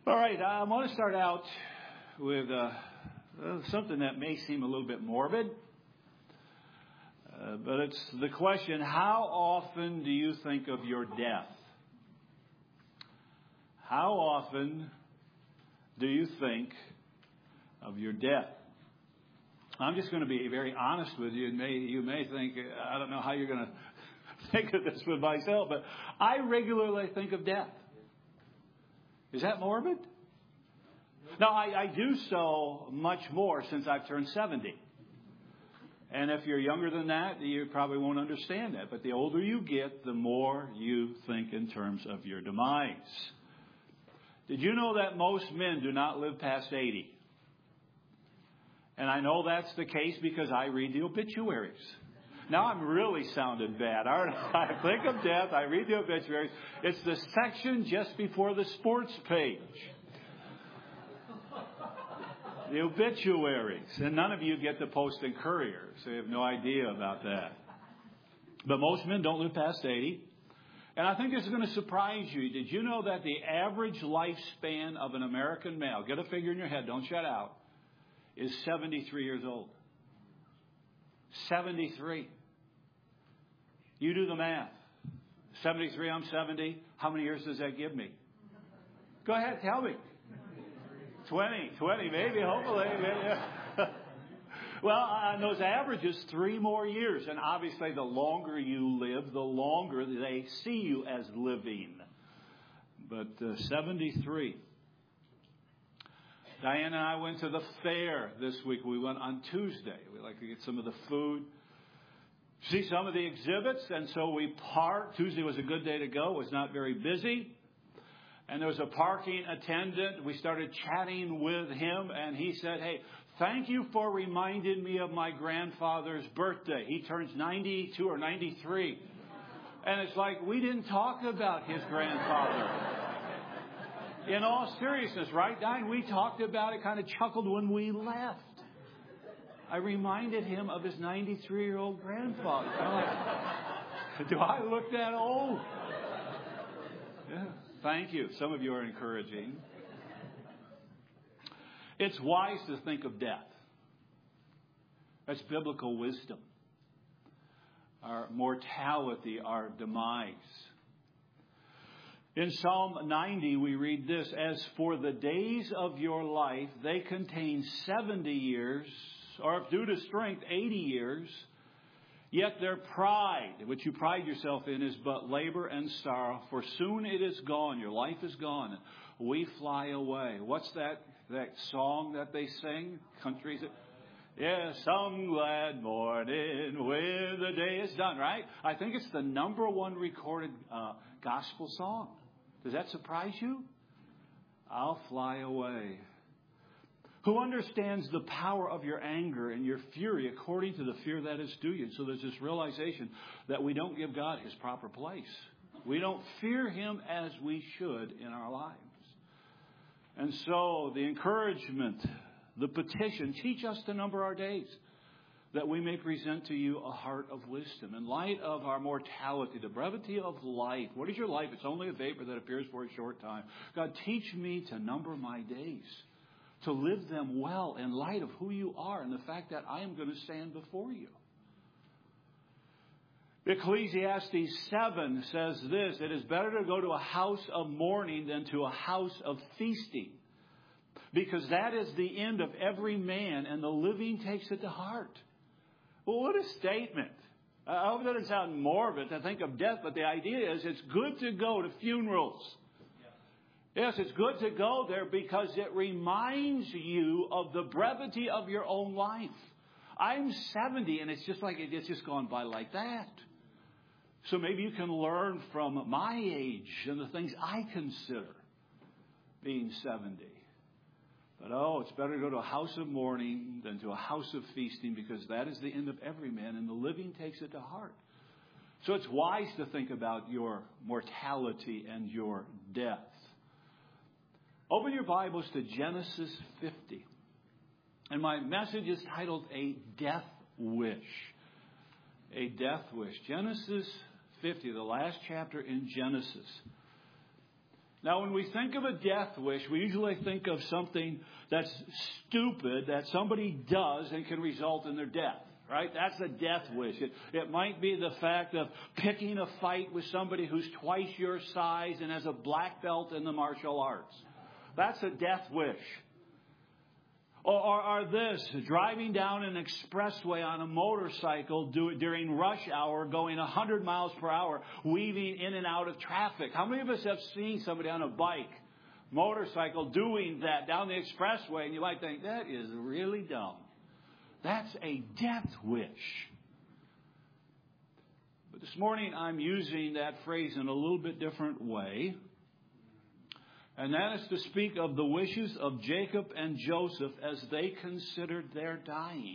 All right, I want to start out with something that may seem a little bit morbid, but it's the question, how often do you think of your death? How often do you think of your death? I'm just going to be very honest with you, and you may think, I don't know how you're going to think of this with myself, but I regularly think of death. Is that morbid? No, I do so much more since I've turned 70. And if you're younger than that, you probably won't understand that. But the older you get, the more you think in terms of your demise. Did you know that most men do not live past 80? And I know that's the case because I read the obituaries. Now I'm really sounding bad, aren't I? I think of death, I read the obituaries. It's the section just before the sports page. The obituaries. And none of you get the Post and Courier, so you have no idea about that. But most men don't live past 80. And I think this is going to surprise you. Did you know that the average lifespan of an American male, get a figure in your head, don't shut out, is 73 years old? 73. You do the math. 73, I'm 70. How many years does that give me? Go ahead, tell me. 20, maybe, hopefully. Maybe. Well, on those averages, 3 more years. And obviously, the longer you live, the longer they see you as living. But 73. Diane and I went to the fair this week. We went on Tuesday. We like to get some of the food, see some of the exhibits. And so we parked. Tuesday was a good day to go. It was not very busy. And there was a parking attendant. We started chatting with him. And he said, hey, thank you for reminding me of my grandfather's birthday. He turns 92 or 93. And it's like, we didn't talk about his grandfather. In all seriousness, right, Diane? We talked about it, kind of chuckled when we left. I reminded him of his 93-year-old grandfather. I'm like, do I look that old? Yeah, thank you. Some of you are encouraging. It's wise to think of death. That's biblical wisdom. Our mortality, our demise. In Psalm 90, we read this, as for the days of your life, they contain 70 years, or if due to strength, 80 years. Yet their pride, which you pride yourself in, is but labor and sorrow. For soon it is gone. Your life is gone. We fly away. What's that song that they sing? Countries. Yeah, some glad morning when the day is done, right? I think it's the number 1 recorded gospel song. Does that surprise you? I'll fly away. Who understands the power of your anger and your fury according to the fear that is due you? So there's this realization that we don't give God his proper place. We don't fear him as we should in our lives. And so the encouragement, the petition, teach us to number our days, that we may present to you a heart of wisdom. In light of our mortality, the brevity of life. What is your life? It's only a vapor that appears for a short time. God, teach me to number my days, to live them well in light of who you are and the fact that I am going to stand before you. Ecclesiastes 7 says this, it is better to go to a house of mourning than to a house of feasting, because that is the end of every man, and the living takes it to heart. Well, what a statement. I hope that doesn't sound morbid to think of death, but the idea is it's good to go to funerals. Yes, it's good to go there because it reminds you of the brevity of your own life. I'm 70 and it's just like it's just gone by like that. So maybe you can learn from my age and the things I consider being 70. But it's better to go to a house of mourning than to a house of feasting, because that is the end of every man, and the living takes it to heart. So it's wise to think about your mortality and your death. Open your Bibles to Genesis 50. And my message is titled A Death Wish. A Death Wish. Genesis 50, the last chapter in Genesis. Now, when we think of a death wish, we usually think of something that's stupid that somebody does and can result in their death, right? That's a death wish. It might be the fact of picking a fight with somebody who's twice your size and has a black belt in the martial arts. That's a death wish. Or this, driving down an expressway on a motorcycle during rush hour, going 100 miles per hour, weaving in and out of traffic. How many of us have seen somebody on a bike, motorcycle, doing that down the expressway, and you might think, that is really dumb. That's a death wish. But this morning I'm using that phrase in a little bit different way. And that is to speak of the wishes of Jacob and Joseph as they considered their dying.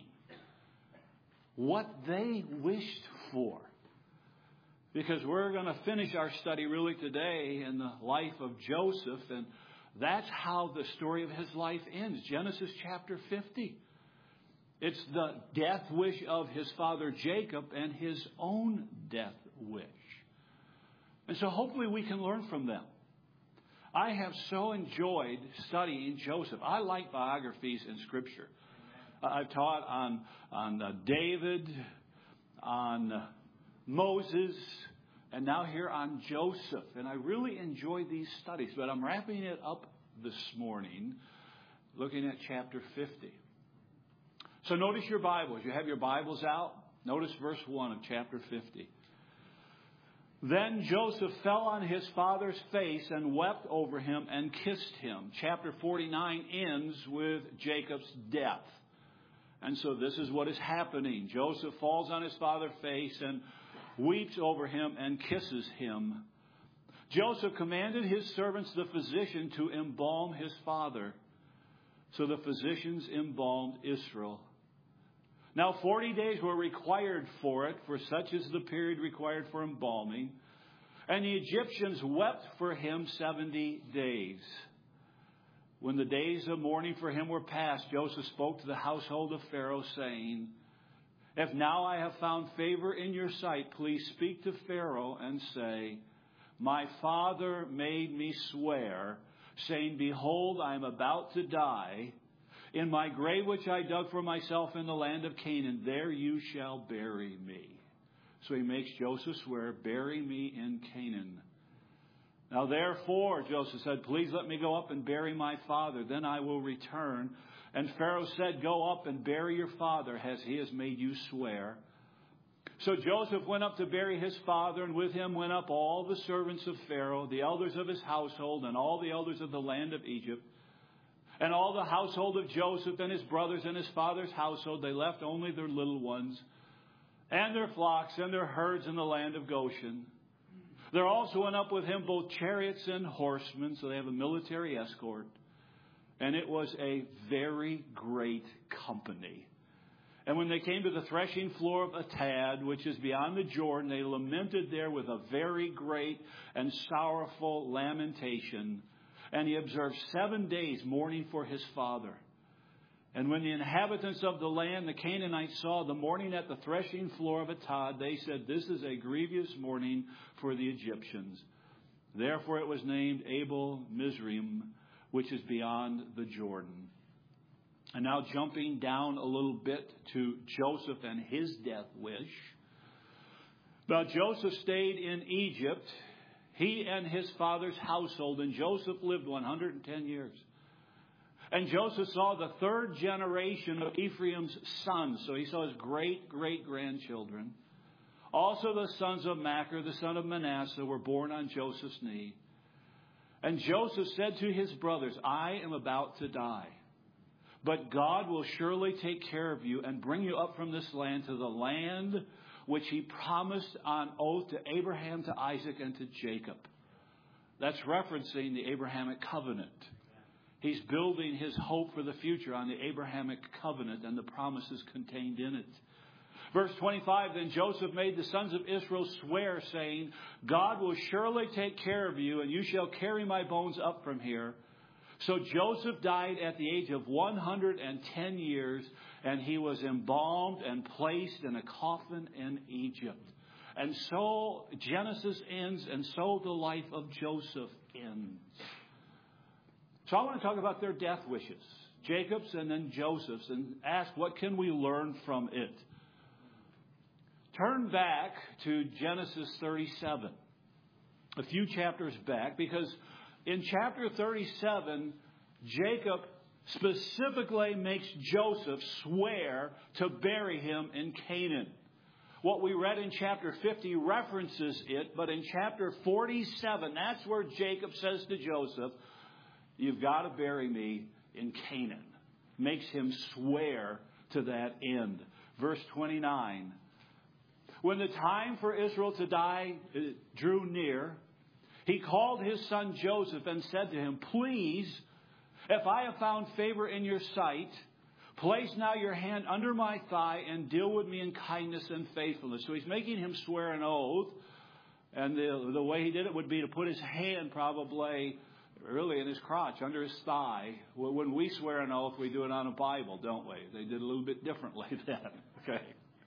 What they wished for. Because we're going to finish our study really today in the life of Joseph. And that's how the story of his life ends. Genesis chapter 50. It's the death wish of his father Jacob and his own death wish. And so hopefully we can learn from them. I have so enjoyed studying Joseph. I like biographies in Scripture. I've taught on David, on Moses, and now here on Joseph. And I really enjoy these studies. But I'm wrapping it up this morning, looking at chapter 50. So notice your Bibles. You have your Bibles out. Notice verse 1 of chapter 50. Then Joseph fell on his father's face and wept over him and kissed him. Chapter 49 ends with Jacob's death. And so this is what is happening. Joseph falls on his father's face and weeps over him and kisses him. Joseph commanded his servants, the physician, to embalm his father. So the physicians embalmed Israel. Now 40 days were required for it, for such is the period required for embalming. And the Egyptians wept for him 70 days. When the days of mourning for him were past, Joseph spoke to the household of Pharaoh, saying, If now I have found favor in your sight, please speak to Pharaoh and say, My father made me swear, saying, Behold, I am about to die. In my grave which I dug for myself in the land of Canaan, there you shall bury me. So he makes Joseph swear, Bury me in Canaan. Now therefore, Joseph said, Please let me go up and bury my father, then I will return. And Pharaoh said, Go up and bury your father, as he has made you swear. So Joseph went up to bury his father, and with him went up all the servants of Pharaoh, the elders of his household, and all the elders of the land of Egypt. And all the household of Joseph and his brothers and his father's household, they left only their little ones and their flocks and their herds in the land of Goshen. There also went up with him both chariots and horsemen, so they have a military escort. And it was a very great company. And when they came to the threshing floor of Atad, which is beyond the Jordan, they lamented there with a very great and sorrowful lamentation. And he observed 7 days mourning for his father. And when the inhabitants of the land, the Canaanites, saw the mourning at the threshing floor of Atad, they said, This is a grievous mourning for the Egyptians. Therefore it was named Abel Mizraim, which is beyond the Jordan. And now jumping down a little bit to Joseph and his death wish. Now Joseph stayed in Egypt, he and his father's household, and Joseph lived 110 years. And Joseph saw the third generation of Ephraim's sons. So he saw his great-great-grandchildren. Also the sons of Machir, the son of Manasseh, were born on Joseph's knee. And Joseph said to his brothers, I am about to die. But God will surely take care of you and bring you up from this land to the land which he promised on oath to Abraham, to Isaac, and to Jacob. That's referencing the Abrahamic covenant. He's building his hope for the future on the Abrahamic covenant and the promises contained in it. Verse 25, Then Joseph made the sons of Israel swear, saying, God will surely take care of you, and you shall carry my bones up from here. So Joseph died at the age of 110 years, and he was embalmed and placed in a coffin in Egypt. And so Genesis ends, and so the life of Joseph ends. So I want to talk about their death wishes, Jacob's and then Joseph's, and ask what can we learn from it. Turn back to Genesis 37, a few chapters back, because in chapter 37, Jacob specifically makes Joseph swear to bury him in Canaan. What we read in chapter 50 references it, but in chapter 47, that's where Jacob says to Joseph, you've got to bury me in Canaan. Makes him swear to that end. Verse 29, when the time for Israel to die drew near, he called his son Joseph and said to him, please, if I have found favor in your sight, place now your hand under my thigh and deal with me in kindness and faithfulness. So he's making him swear an oath. And the way he did it would be to put his hand probably really in his crotch, under his thigh. When we swear an oath, we do it on a Bible, don't we? They did a little bit differently then. Okay.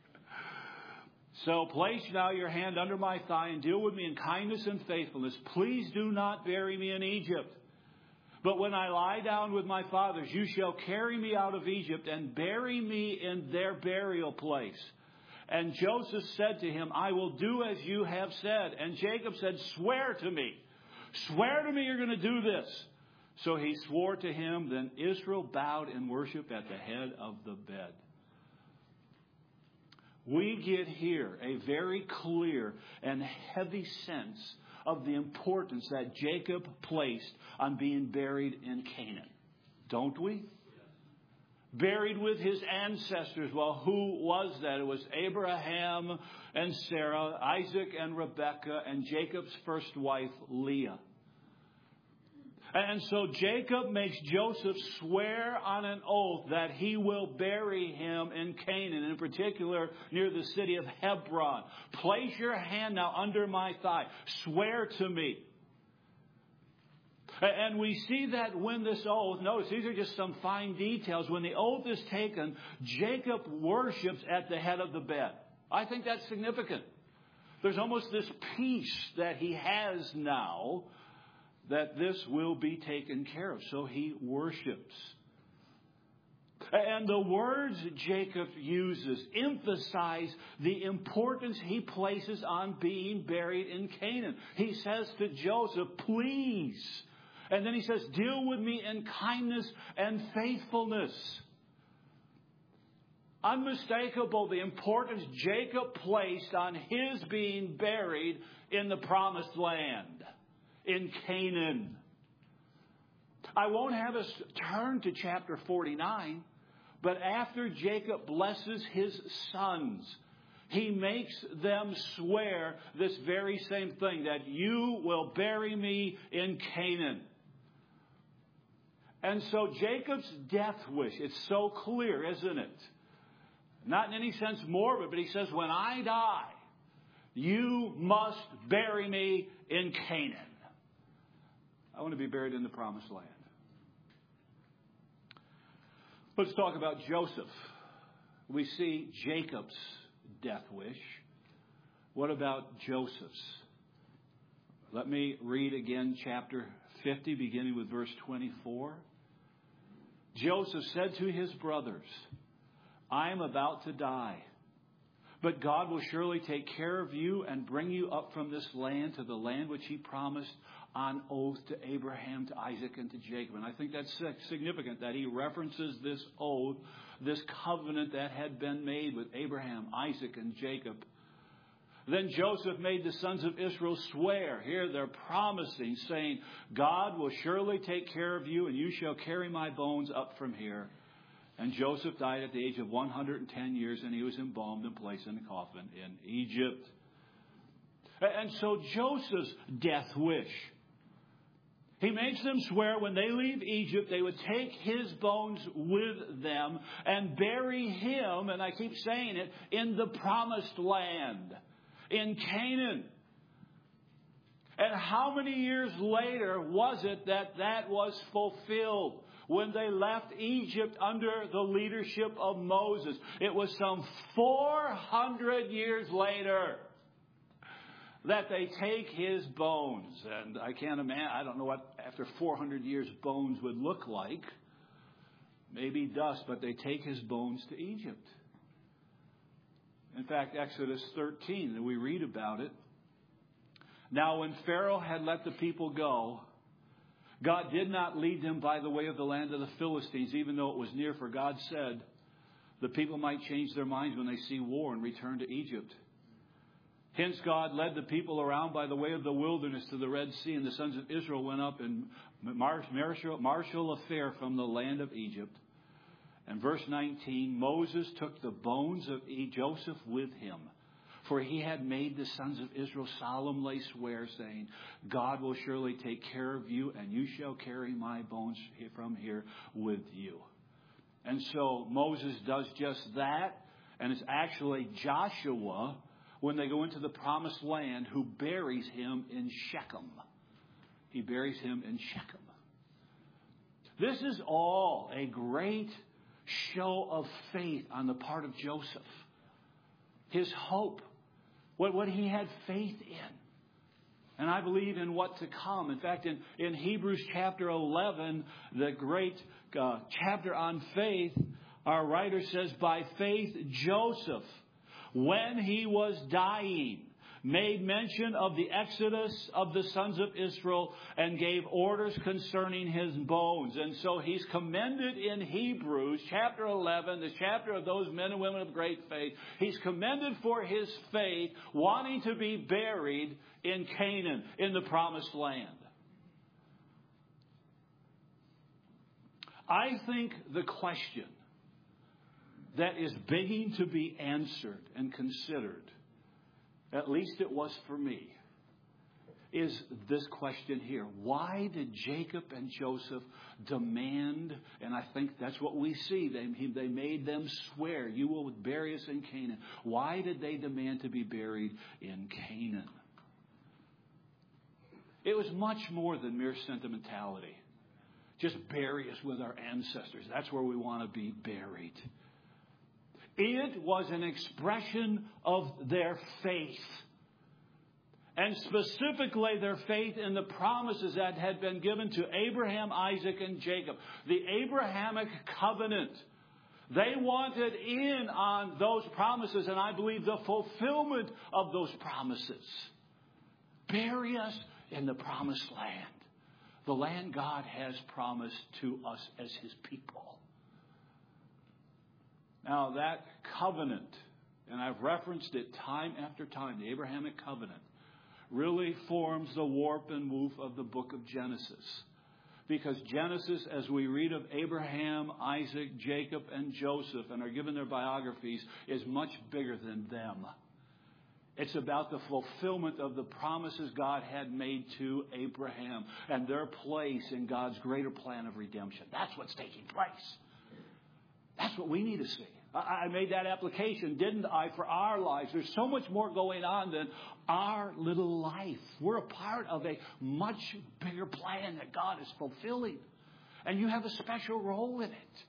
So place now your hand under my thigh and deal with me in kindness and faithfulness. Please do not bury me in Egypt. But when I lie down with my fathers, you shall carry me out of Egypt and bury me in their burial place. And Joseph said to him, I will do as you have said. And Jacob said, swear to me. Swear to me you're going to do this. So he swore to him. Then Israel bowed in worship at the head of the bed. We get here a very clear and heavy sense of the importance that Jacob placed on being buried in Canaan. Don't we? Buried with his ancestors. Well, who was that? It was Abraham and Sarah, Isaac and Rebekah, and Jacob's first wife, Leah. And so Jacob makes Joseph swear on an oath that he will bury him in Canaan, in particular near the city of Hebron. Place your hand now under my thigh. Swear to me. And we see that when this oath, notice these are just some fine details. When the oath is taken, Jacob worships at the head of the bed. I think that's significant. There's almost this peace that he has now, that this will be taken care of. So he worships. And the words Jacob uses emphasize the importance he places on being buried in Canaan. He says to Joseph, please. And then he says, deal with me in kindness and faithfulness. Unmistakable the importance Jacob placed on his being buried in the promised land, in Canaan. I won't have us turn to chapter 49, but after Jacob blesses his sons, he makes them swear this very same thing, that you will bury me in Canaan. And so Jacob's death wish, it's so clear, isn't it? Not in any sense morbid, but he says, when I die, you must bury me in Canaan. I want to be buried in the promised land. Let's talk about Joseph. We see Jacob's death wish. What about Joseph's? Let me read again chapter 50, beginning with verse 24. Joseph said to his brothers, I am about to die, but God will surely take care of you and bring you up from this land to the land which he promised on oath to Abraham, to Isaac, and to Jacob. And I think that's significant that he references this oath, this covenant that had been made with Abraham, Isaac, and Jacob. Then Joseph made the sons of Israel swear. Here they're promising, saying, God will surely take care of you, and you shall carry my bones up from here. And Joseph died at the age of 110 years, and he was embalmed and placed in a coffin in Egypt. And so Joseph's death wish, he makes them swear when they leave Egypt, they would take his bones with them and bury him, and I keep saying it, in the promised land, in Canaan. And how many years later was it that that was fulfilled? When they left Egypt under the leadership of Moses. It was some 400 years later. that they take his bones. And I can't imagine, I don't know what after 400 years bones would look like. Maybe dust, but they take his bones to Egypt. In fact, Exodus 13, we read about it. Now when Pharaoh had let the people go, God did not lead them by the way of the land of the Philistines, even though it was near, for God said the people might change their minds when they see war and return to Egypt. Hence God led the people around by the way of the wilderness to the Red Sea, and the sons of Israel went up in martial affair from the land of Egypt. And verse 19, Moses took the bones of Joseph with him, for he had made the sons of Israel solemnly swear, saying, God will surely take care of you, and you shall carry my bones from here with you. And so Moses does just that, and it's actually Joshua, when they go into the promised land, who buries him in Shechem. He buries him in Shechem. This is all a great show of faith on the part of Joseph. His hope. What he had faith in. And I believe in what to come. In fact, in Hebrews chapter 11, the great chapter on faith, our writer says, by faith Joseph, when he was dying, made mention of the exodus of the sons of Israel and gave orders concerning his bones. And so he's commended in Hebrews chapter 11, the chapter of those men and women of great faith. He's commended for his faith, wanting to be buried in Canaan, in the promised land. I think the question that is begging to be answered and considered, at least it was for me, is this question here. Why did Jacob and Joseph demand, and I think that's what we see, they made them swear, you will bury us in Canaan. Why did they demand to be buried in Canaan? It was much more than mere sentimentality. Just bury us with our ancestors. That's where we want to be buried. It was an expression of their faith. And specifically their faith in the promises that had been given to Abraham, Isaac, and Jacob. The Abrahamic covenant. They wanted in on those promises, and I believe the fulfillment of those promises. Bury us in the promised land. The land God has promised to us as his people. Now that covenant, and I've referenced it time after time, the Abrahamic covenant, really forms the warp and woof of the book of Genesis. Because Genesis, as we read of Abraham, Isaac, Jacob, and Joseph, and are given their biographies, is much bigger than them. It's about the fulfillment of the promises God had made to Abraham and their place in God's greater plan of redemption. That's what's taking place. That's what we need to see. I made that application, didn't I, for our lives. There's so much more going on than our little life. We're a part of a much bigger plan that God is fulfilling. And you have a special role in it.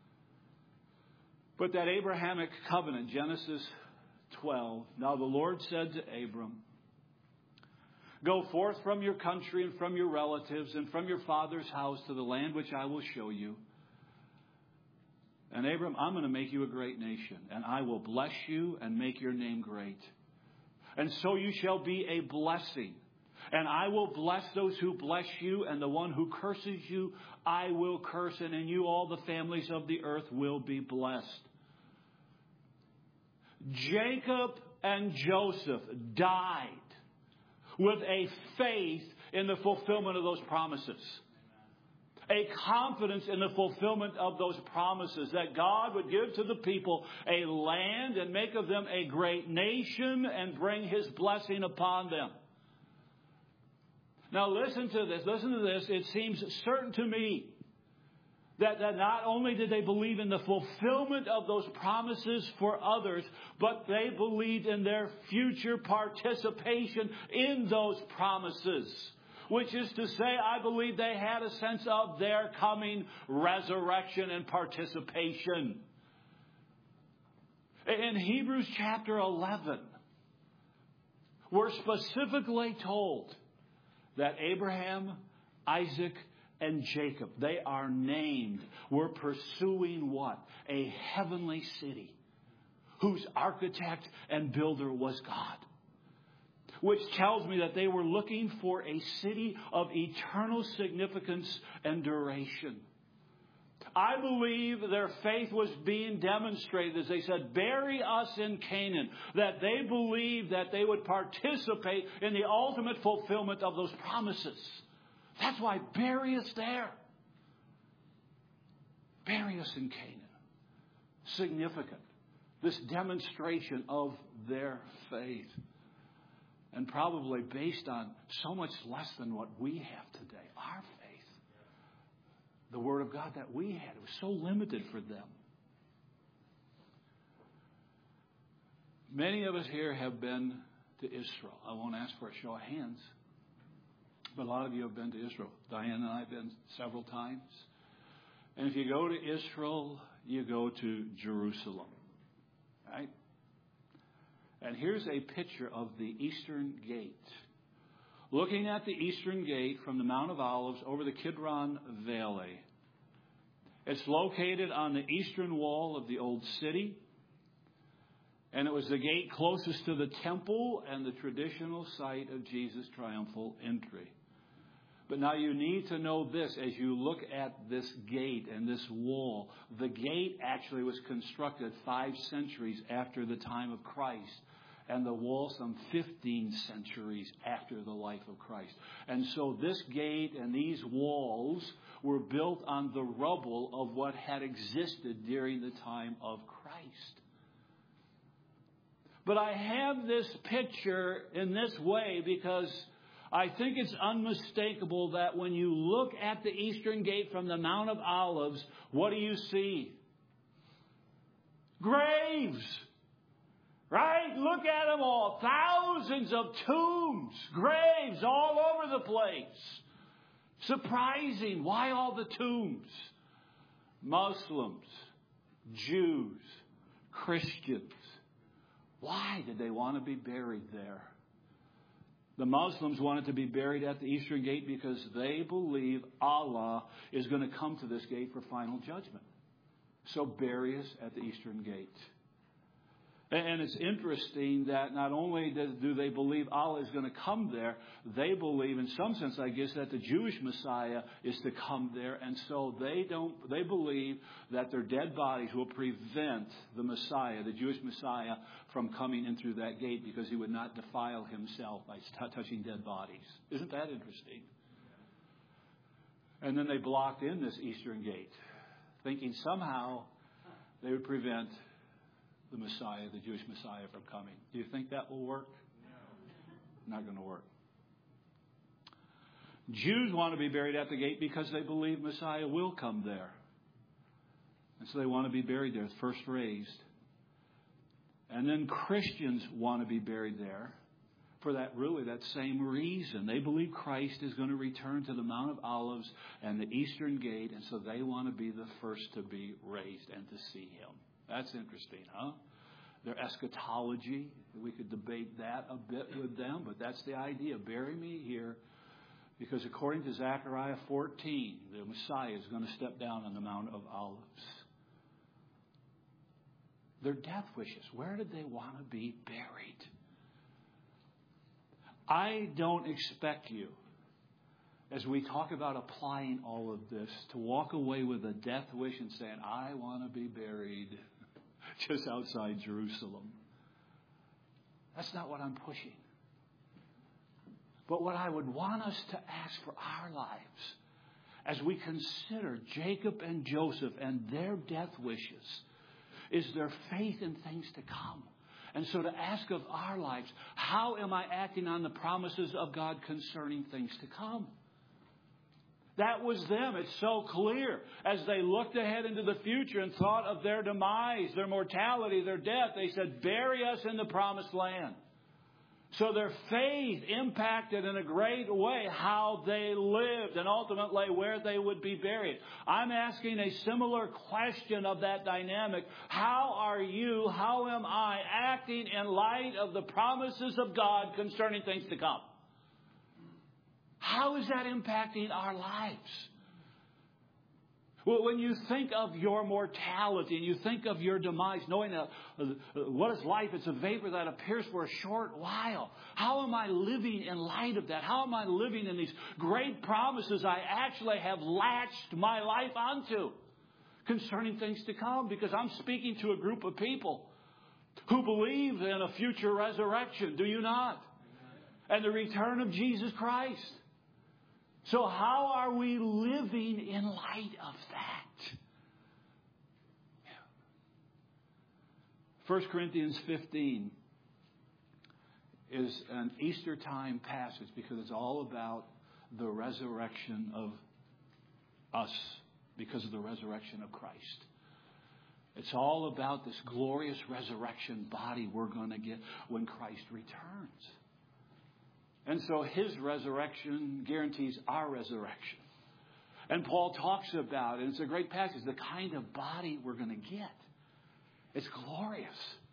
But that Abrahamic covenant, Genesis 12. Now the Lord said to Abram, go forth from your country and from your relatives and from your father's house to the land which I will show you. And Abram, I'm going to make you a great nation, and I will bless you and make your name great. And so you shall be a blessing. And I will bless those who bless you, and the one who curses you, I will curse. And in you all the families of the earth will be blessed. Jacob and Joseph died with a faith in the fulfillment of those promises. A confidence in the fulfillment of those promises that God would give to the people a land and make of them a great nation and bring his blessing upon them. Now listen to this. Listen to this. It seems certain to me that not only did they believe in the fulfillment of those promises for others, but they believed in their future participation in those promises. Which is to say, I believe they had a sense of their coming resurrection and participation. In Hebrews chapter 11, we're specifically told that Abraham, Isaac, and Jacob, they are named. We're pursuing what? A heavenly city whose architect and builder was God. Which tells me that they were looking for a city of eternal significance and duration. I believe their faith was being demonstrated as they said, bury us in Canaan. That they believed that they would participate in the ultimate fulfillment of those promises. That's why bury us there. Bury us in Canaan. Significant. This demonstration of their faith. And probably based on so much less than what we have today. Our faith. The Word of God that we had. It was so limited for them. Many of us here have been to Israel. I won't ask for a show of hands. But a lot of you have been to Israel. Diane and I have been several times. And if you go to Israel, you go to Jerusalem. Right? And here's a picture of the Eastern Gate. Looking at the Eastern Gate from the Mount of Olives over the Kidron Valley. It's located on the eastern wall of the old city. And it was the gate closest to the temple and the traditional site of Jesus' triumphal entry. But now you need to know this as you look at this gate and this wall. The gate actually was constructed 5 centuries after the time of Christ. And the wall some 15 centuries after the life of Christ. And so this gate and these walls were built on the rubble of what had existed during the time of Christ. But I have this picture in this way because I think it's unmistakable that when you look at the Eastern Gate from the Mount of Olives, what do you see? Graves! Right? Look at them all. Thousands of tombs, graves all over the place. Surprising. Why all the tombs? Muslims, Jews, Christians. Why did they want to be buried there? The Muslims wanted to be buried at the Eastern Gate because they believe Allah is going to come to this gate for final judgment. So bury us at the Eastern Gate. And it's interesting that not only do they believe Allah is going to come there, they believe in some sense, I guess, that the Jewish Messiah is to come there. And so they believe that their dead bodies will prevent the Messiah, the Jewish Messiah, from coming in through that gate because he would not defile himself by touching dead bodies. Isn't that interesting? And then they blocked in this Eastern Gate, thinking somehow they would prevent the Messiah, the Jewish Messiah, from coming. Do you think that will work? No. Not going to work. Jews want to be buried at the gate because they believe Messiah will come there. And so they want to be buried there, first raised. And then Christians want to be buried there for that same reason. They believe Christ is going to return to the Mount of Olives and the Eastern Gate, and so they want to be the first to be raised and to see him. That's interesting, huh? Their eschatology, we could debate that a bit with them, but that's the idea. Bury me here, because according to Zechariah 14, the Messiah is going to step down on the Mount of Olives. Their death wishes, where did they want to be buried? I don't expect you, as we talk about applying all of this, to walk away with a death wish and saying, I want to be buried just outside Jerusalem. That's not what I'm pushing. But what I would want us to ask for our lives, as we consider Jacob and Joseph and their death wishes, is their faith in things to come. And so to ask of our lives, how am I acting on the promises of God concerning things to come? That was them. It's so clear. As they looked ahead into the future and thought of their demise, their mortality, their death, they said, bury us in the promised land. So their faith impacted in a great way how they lived and ultimately where they would be buried. I'm asking a similar question of that dynamic. How are you, how am I acting in light of the promises of God concerning things to come? How is that impacting our lives? Well, when you think of your mortality and you think of your demise, knowing that what is life? It's a vapor that appears for a short while. How am I living in light of that? How am I living in these great promises I actually have latched my life onto concerning things to come? Because I'm speaking to a group of people who believe in a future resurrection. Do you not? And the return of Jesus Christ. So how are we living in light of that? 1 Corinthians 15 is an Easter time passage because it's all about the resurrection of us because of the resurrection of Christ. It's all about this glorious resurrection body we're going to get when Christ returns. And so His resurrection guarantees our resurrection. And Paul talks about, and it's a great passage, the kind of body we're going to get. It's glorious.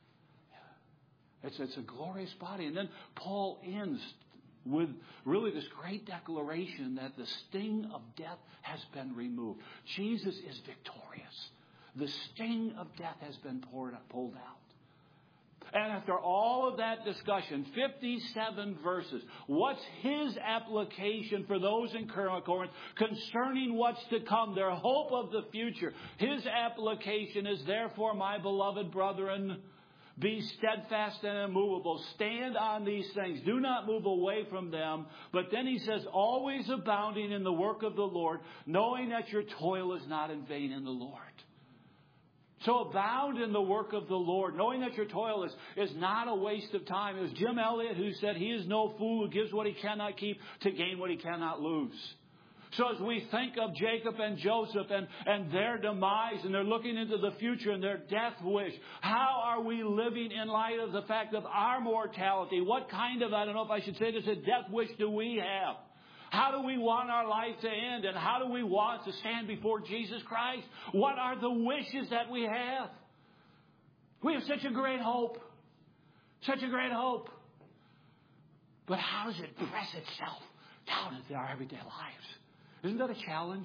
It's a glorious body. And then Paul ends with really this great declaration that the sting of death has been removed. Jesus is victorious. The sting of death has been pulled out. And after all of that discussion, 57 verses, what's his application for those in Corinth concerning what's to come, their hope of the future? His application is, therefore, my beloved brethren, be steadfast and immovable. Stand on these things. Do not move away from them. But then he says, always abounding in the work of the Lord, knowing that your toil is not in vain in the Lord. So abound in the work of the Lord, knowing that your toil is not a waste of time. It was Jim Elliot who said, he is no fool who gives what he cannot keep to gain what he cannot lose. So as we think of Jacob and Joseph and their demise, and they're looking into the future and their death wish, how are we living in light of the fact of our mortality? What kind of, I don't know if I should say this, a death wish do we have? How do we want our life to end? And how do we want to stand before Jesus Christ? What are the wishes that we have? We have such a great hope. Such a great hope. But how does it press itself down into our everyday lives? Isn't that a challenge?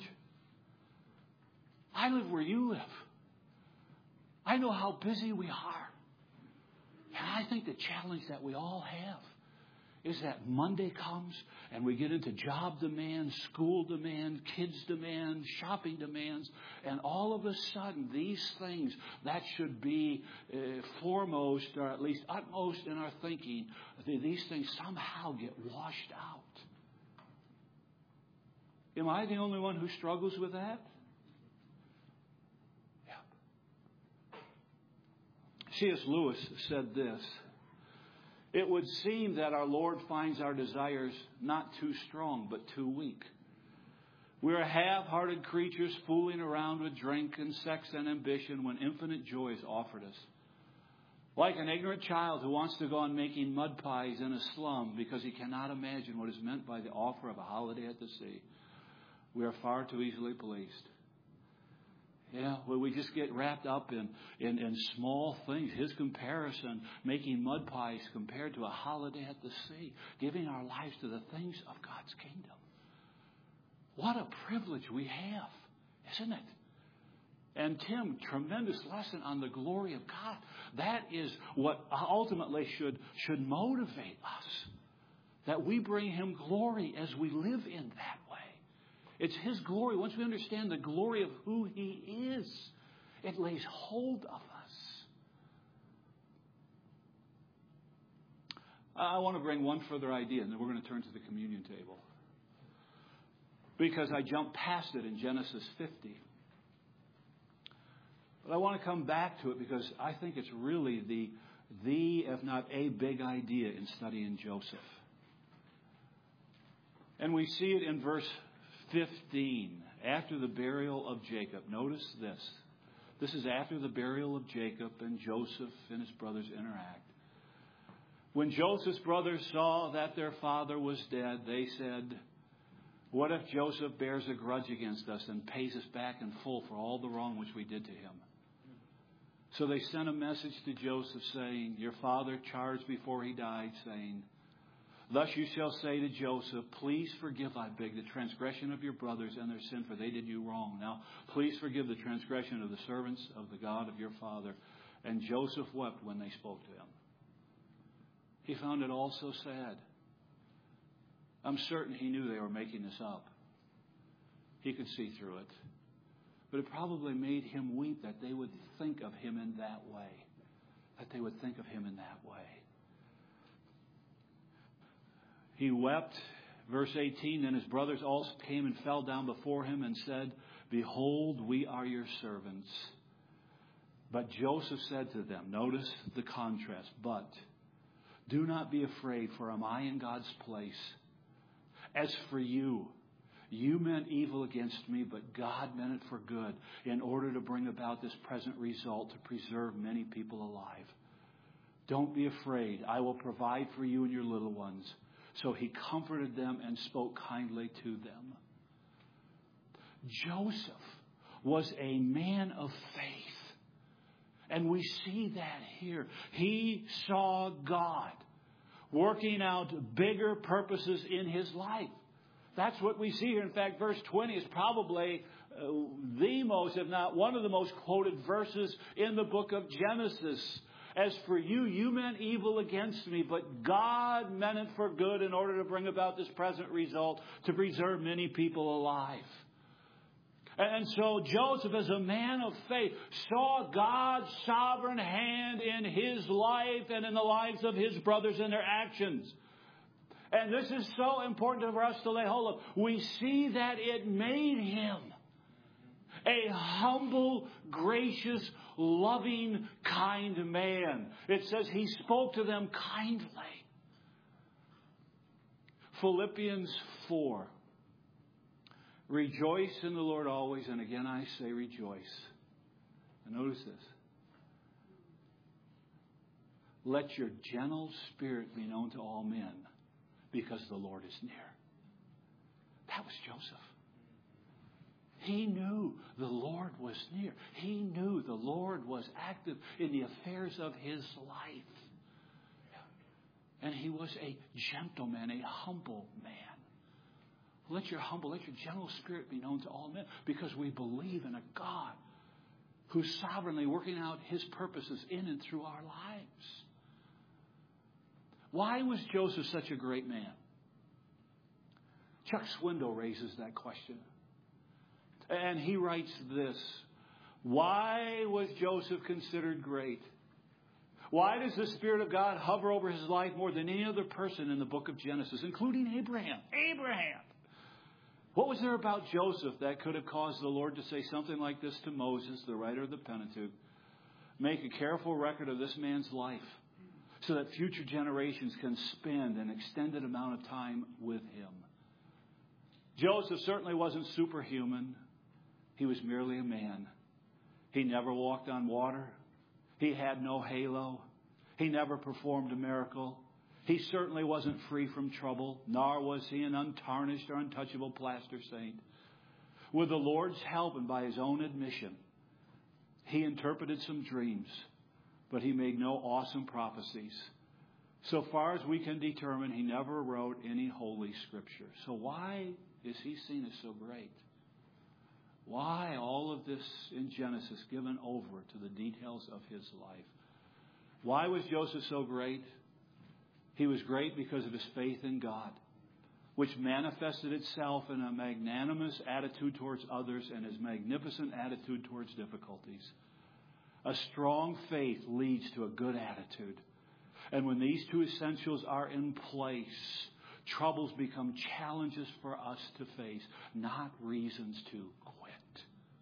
I live where you live. I know how busy we are. And I think the challenge that we all have is that Monday comes and we get into job demands, school demands, kids demands, shopping demands, and all of a sudden these things that should be foremost or at least utmost in our thinking, these things somehow get washed out. Am I the only one who struggles with that? Yeah. C.S. Lewis said this: it would seem that our Lord finds our desires not too strong, but too weak. We are half-hearted creatures fooling around with drink and sex and ambition when infinite joy is offered us. Like an ignorant child who wants to go on making mud pies in a slum because he cannot imagine what is meant by the offer of a holiday at the sea. We are far too easily pleased. Yeah, well, we just get wrapped up in small things. His comparison, making mud pies compared to a holiday at the sea, giving our lives to the things of God's kingdom. What a privilege we have, isn't it? And Tim, tremendous lesson on the glory of God. That is what ultimately should motivate us, that we bring Him glory as we live in that way. It's His glory. Once we understand the glory of who He is, it lays hold of us. I want to bring one further idea, and then we're going to turn to the communion table. Because I jumped past it in Genesis 50. But I want to come back to it because I think it's really the, if not a big idea in studying Joseph. And we see it in verse 15, after the burial of Jacob. Notice this. This is after the burial of Jacob and Joseph and his brothers interact. When Joseph's brothers saw that their father was dead, they said, "What if Joseph bears a grudge against us and pays us back in full for all the wrong which we did to him?" So they sent a message to Joseph saying, "Your father charged before he died, saying, 'Thus you shall say to Joseph, please forgive, I beg, the transgression of your brothers and their sin, for they did you wrong. Now, please forgive the transgression of the servants of the God of your father.' And Joseph wept when they spoke to him." He found it all so sad. I'm certain he knew they were making this up. He could see through it. But it probably made him weep that they would think of him in that way. That they would think of him in that way. He wept. Verse 18, then his brothers also came and fell down before him and said, "Behold, we are your servants." But Joseph said to them, notice the contrast, "But do not be afraid, for am I in God's place? As for you, you meant evil against me, but God meant it for good, in order to bring about this present result, to preserve many people alive. Don't be afraid. I will provide for you and your little ones." So he comforted them and spoke kindly to them. Joseph was a man of faith. And we see that here. He saw God working out bigger purposes in his life. That's what we see here. In fact, verse 20 is probably the most, if not one of the most quoted verses in the book of Genesis. "As for you, you meant evil against me, but God meant it for good in order to bring about this present result, to preserve many people alive." And so Joseph, as a man of faith, saw God's sovereign hand in his life and in the lives of his brothers and their actions. And this is so important for us to lay hold of. We see that it made him a humble, gracious, loving, kind man. It says he spoke to them kindly. Philippians 4. "Rejoice in the Lord always, and again I say rejoice." And notice this. "Let your gentle spirit be known to all men, because the Lord is near." That was Joseph. He knew the Lord was near. He knew the Lord was active in the affairs of his life. And he was a gentleman, a humble man. Let your gentle spirit be known to all men, because we believe in a God who's sovereignly working out his purposes in and through our lives. Why was Joseph such a great man? Chuck Swindoll raises that question. And he writes this: why was Joseph considered great? Why does the Spirit of God hover over his life more than any other person in the book of Genesis, including Abraham? What was there about Joseph that could have caused the Lord to say something like this to Moses, the writer of the Pentateuch? "Make a careful record of this man's life, so that future generations can spend an extended amount of time with him." Joseph certainly wasn't superhuman. He was merely a man. He never walked on water. He had no halo. He never performed a miracle. He certainly wasn't free from trouble, nor was he an untarnished or untouchable plaster saint. With the Lord's help and by his own admission, he interpreted some dreams, but he made no awesome prophecies. So far as we can determine, he never wrote any holy scripture. So why is he seen as so great? Why all of this in Genesis given over to the details of his life? Why was Joseph so great? He was great because of his faith in God, which manifested itself in a magnanimous attitude towards others and his magnificent attitude towards difficulties. A strong faith leads to a good attitude. And when these two essentials are in place, troubles become challenges for us to face, not reasons to quit.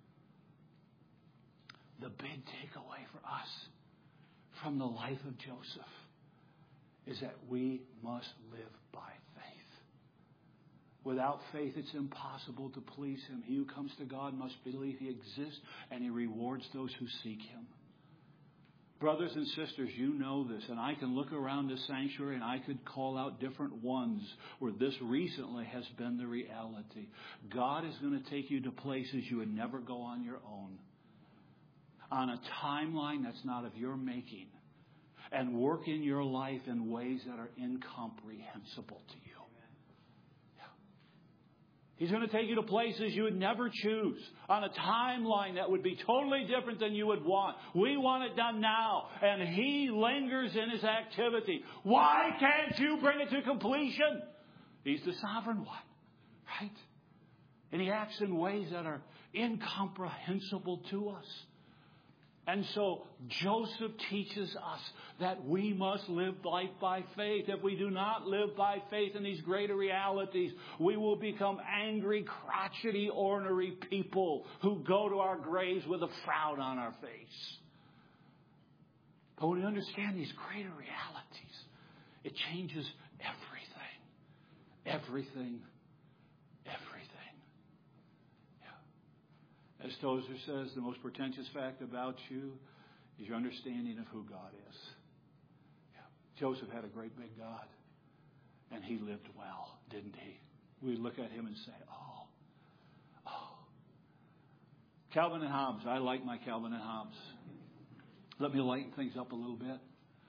The big takeaway for us from the life of Joseph is that we must live by faith. Without faith, it's impossible to please him. He who comes to God must believe he exists, and he rewards those who seek him. Brothers and sisters, you know this, and I can look around this sanctuary and I could call out different ones where this recently has been the reality. God is going to take you to places you would never go on your own, on a timeline that's not of your making, and work in your life in ways that are incomprehensible to you. He's going to take you to places you would never choose, on a timeline that would be totally different than you would want. We want it done now, and He lingers in His activity. Why can't you bring it to completion? He's the sovereign one, right? And He acts in ways that are incomprehensible to us. And so Joseph teaches us that we must live life by faith. If we do not live by faith in these greater realities, we will become angry, crotchety, ornery people who go to our graves with a frown on our face. But when we understand these greater realities, it changes everything. Everything. As Tozer says, the most pretentious fact about you is your understanding of who God is. Joseph had a great big God, and he lived well, didn't he? We look at him and say, oh. Calvin and Hobbes. I like my Calvin and Hobbes. Let me lighten things up a little bit.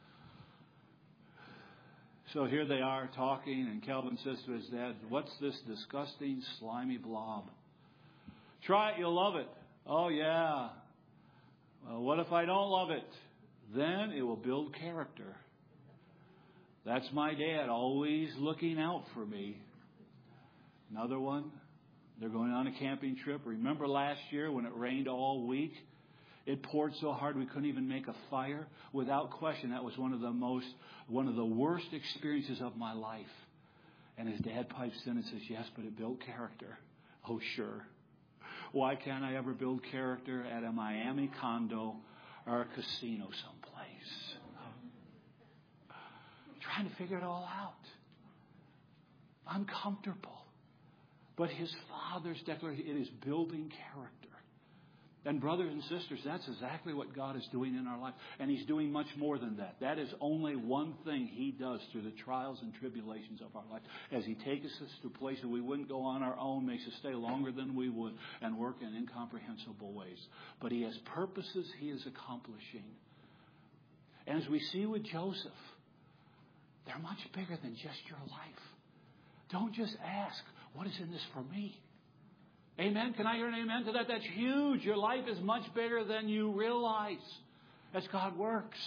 So here they are talking, and Calvin says to his dad, "What's this disgusting, slimy blob? Try it, you'll love it." "Oh, yeah." "Well, what if I don't love it?" "Then it will build character." That's my dad, always looking out for me. Another one, they're going on a camping trip. Remember last year when it rained all week? It poured so hard we couldn't even make a fire. Without question, that was one of the worst experiences of my life. And his dad pipes in and says, "Yes, but it built character." "Oh, sure. Why can't I ever build character at a Miami condo or a casino someplace?" Trying to figure it all out. Uncomfortable. But his father's declaration, it is building character. And brothers and sisters, that's exactly what God is doing in our life. And He's doing much more than that. That is only one thing He does through the trials and tribulations of our life. As He takes us to places we wouldn't go on our own, makes us stay longer than we would, and work in incomprehensible ways. But He has purposes He is accomplishing. And as we see with Joseph, they're much bigger than just your life. Don't just ask, what is in this for me? Amen? Can I hear an amen to that? That's huge. Your life is much bigger than you realize as God works.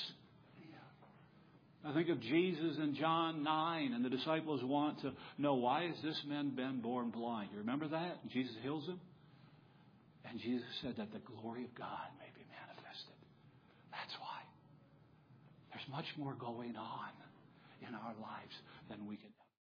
I think of Jesus in John 9, and the disciples want to know, why has this man been born blind? You remember that? And Jesus heals him. And Jesus said that the glory of God may be manifested. That's why. There's much more going on in our lives than we can